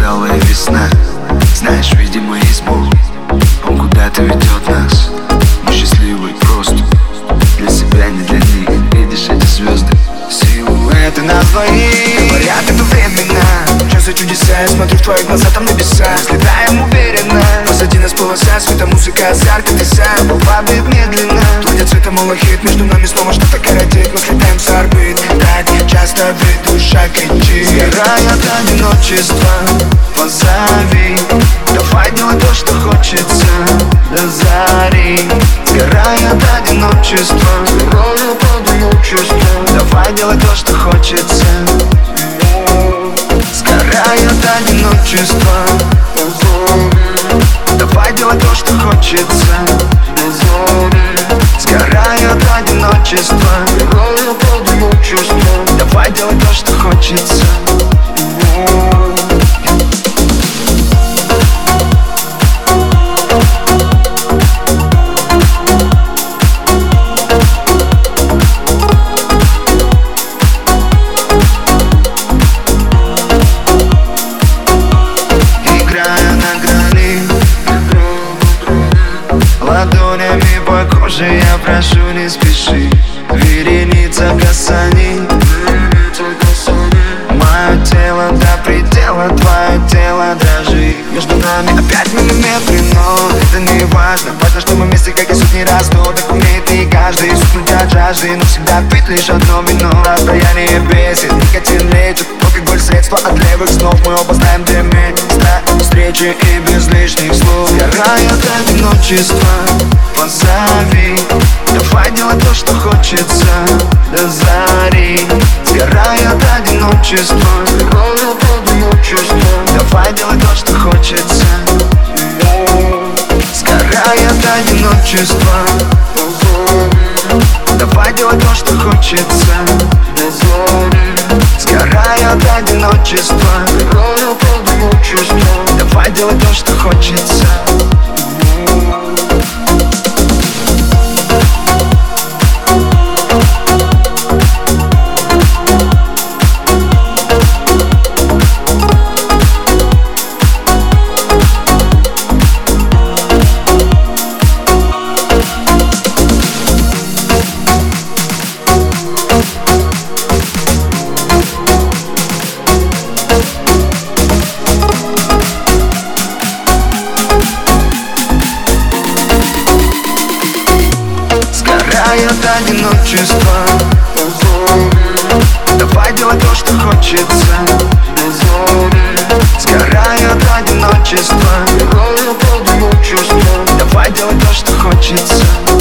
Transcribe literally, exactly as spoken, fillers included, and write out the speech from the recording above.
запоздалая весна. Знаешь, видимо, есть Бог, Он куда-то ведет нас. Мы счастливы просто для себя, не для них. Видишь эти звезды, силуэты нас двоих. Говорят, это временно, что за чудеса? Я смотрю в твои глаза, там небеса. Мы слетаем уверенно, позади нас полоса света, музыка, азарт, и ты сам падает медленно. Платье цвета малахит, между нами снова что-то коротит. Мы слетаем с орбит, так часто веду шаг идти. Сгорая от одиночества, позови. Давай делай то, что хочется, до зари. Сгорая от одиночества, сгорая от одиночества. Давай делай то, что хочется. Сгорая от одиночества, давай делай то, что хочется. Сгорая от одиночества, давай делай то, что хочется. Ладонями по коже я прошу, не спеши. Вереница касаний, мое тело до предела, твое тело дрожит. Между нами опять миллиметры, но это не важно. Важно, что мы вместе, как и сотни раз. Но так умеет не каждый сухнуть от жажды, но всегда пить лишь одно вино. Расстояние бесит, никотин лечит, алкоголь средство от левых снов. Мы оба знаем, где место встречи и без лишних слов. Сгорая от одиночества, позови. Давай делай то, что хочется, до зари. Сгорая от одиночества, сгорая от одиночества. Давай делай то, что хочется. Сгорая от одиночества, давай делай то, что хочется. Сгорая от одиночества, давай делай то, что хочется. Сгорая от одиночества, давай делай то, что хочется. Сгорая от одиночества, давай делай то, что хочется.